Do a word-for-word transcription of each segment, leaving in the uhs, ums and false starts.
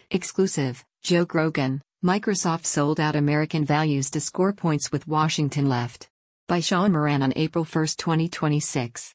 Exclusive, Joe Grogan, Microsoft sold out American values to score points with Washington left. By Sean Moran on April first, twenty twenty-six.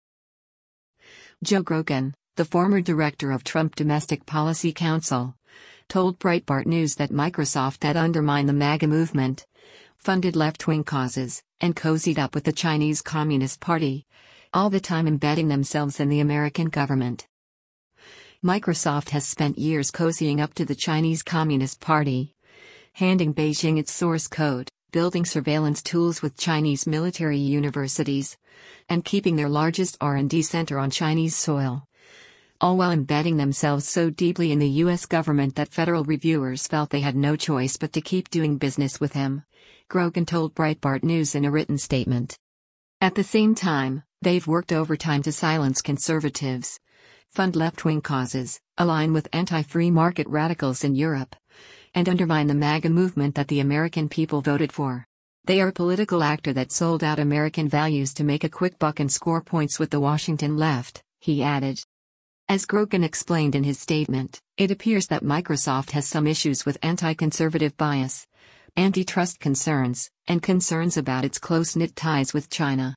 Joe Grogan, the former director of Trump Domestic Policy Council, told Breitbart News that Microsoft had undermined the MAGA movement, funded left-wing causes, and cozied up with the Chinese Communist Party, all the time embedding themselves in the American government. Microsoft has spent years cozying up to the Chinese Communist Party, handing Beijing its source code, building surveillance tools with Chinese military universities, and keeping their largest R and D center on Chinese soil, all while embedding themselves so deeply in the U S government that federal reviewers felt they had no choice but to keep doing business with him, Grogan told Breitbart News in a written statement. At the same time, they've worked overtime to silence conservatives, fund left-wing causes, align with anti-free market radicals in Europe, and undermine the MAGA movement that the American people voted for. They are a political actor that sold out American values to make a quick buck and score points with the Washington left, he added. As Grogan explained in his statement, it appears that Microsoft has some issues with anti-conservative bias, antitrust concerns, and concerns about its close-knit ties with China.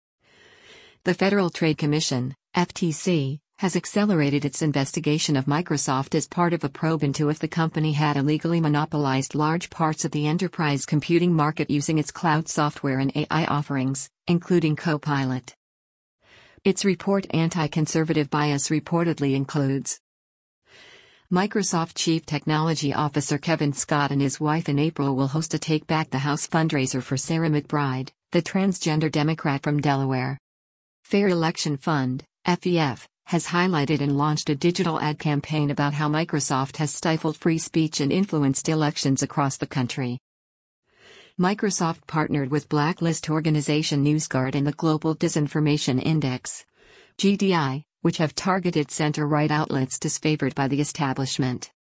The Federal Trade Commission, F T C, has accelerated its investigation of Microsoft as part of a probe into if the company had illegally monopolized large parts of the enterprise computing market using its cloud software and A I offerings, including Copilot. Its report anti-conservative bias reportedly includes Microsoft Chief Technology Officer Kevin Scott and his wife in April will host a Take Back the House fundraiser for Sarah McBride, the transgender Democrat from Delaware. Fair Election Fund, F E F, has highlighted and launched a digital ad campaign about how Microsoft has stifled free speech and influenced elections across the country. Microsoft partnered with blacklist organization NewsGuard and the Global Disinformation Index, G D I, which have targeted center-right outlets disfavored by the establishment.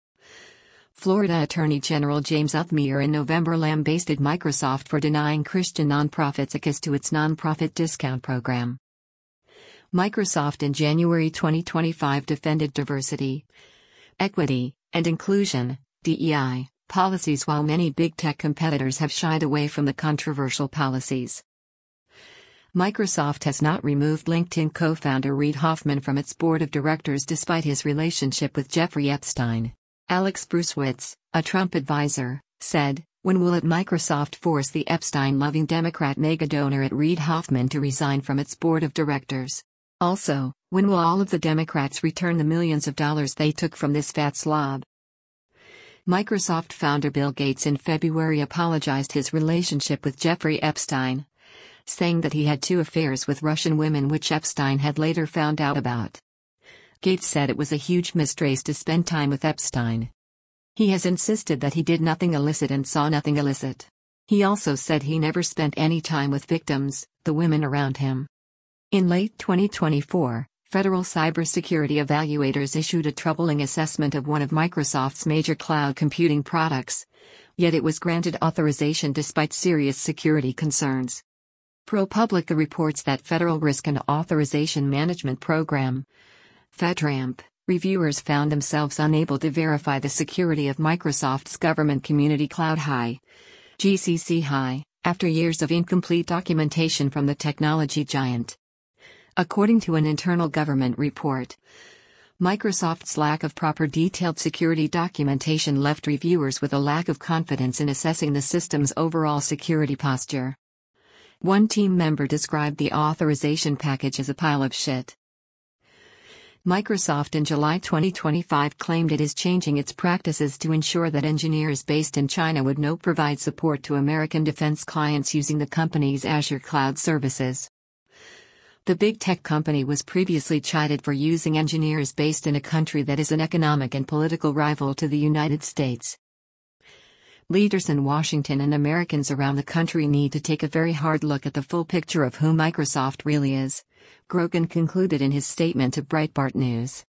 Florida Attorney General James Upmeyer in November lambasted Microsoft for denying Christian nonprofits access to its nonprofit discount program. Microsoft in January twenty twenty-five defended diversity, equity, and inclusion (D E I) policies while many big tech competitors have shied away from the controversial policies. Microsoft has not removed LinkedIn co-founder Reid Hoffman from its board of directors despite his relationship with Jeffrey Epstein. Alex Bruesewitz, a Trump advisor, said, "When will it Microsoft force the Epstein-loving Democrat mega-donor at Reid Hoffman to resign from its board of directors? Also, when will all of the Democrats return the millions of dollars they took from this fat slob?" Microsoft founder Bill Gates in February apologized his relationship with Jeffrey Epstein, saying that he had two affairs with Russian women which Epstein had later found out about. Gates said it was a huge mistrace to spend time with Epstein. He has insisted that he did nothing illicit and saw nothing illicit. He also said he never spent any time with victims, the women around him. In late twenty twenty-four, federal cybersecurity evaluators issued a troubling assessment of one of Microsoft's major cloud computing products, yet it was granted authorization despite serious security concerns. ProPublica reports that Federal Risk and Authorization Management Program, FedRAMP, reviewers found themselves unable to verify the security of Microsoft's Government Community Cloud High, G C C High, after years of incomplete documentation from the technology giant. According to an internal government report, Microsoft's lack of proper detailed security documentation left reviewers with a lack of confidence in assessing the system's overall security posture. One team member described the authorization package as a pile of shit. Microsoft in July twenty twenty-five claimed it is changing its practices to ensure that engineers based in China would not provide support to American defense clients using the company's Azure cloud services. The big tech company was previously chided for using engineers based in a country that is an economic and political rival to the United States. Leaders in Washington and Americans around the country need to take a very hard look at the full picture of who Microsoft really is, Grogan concluded in his statement to Breitbart News.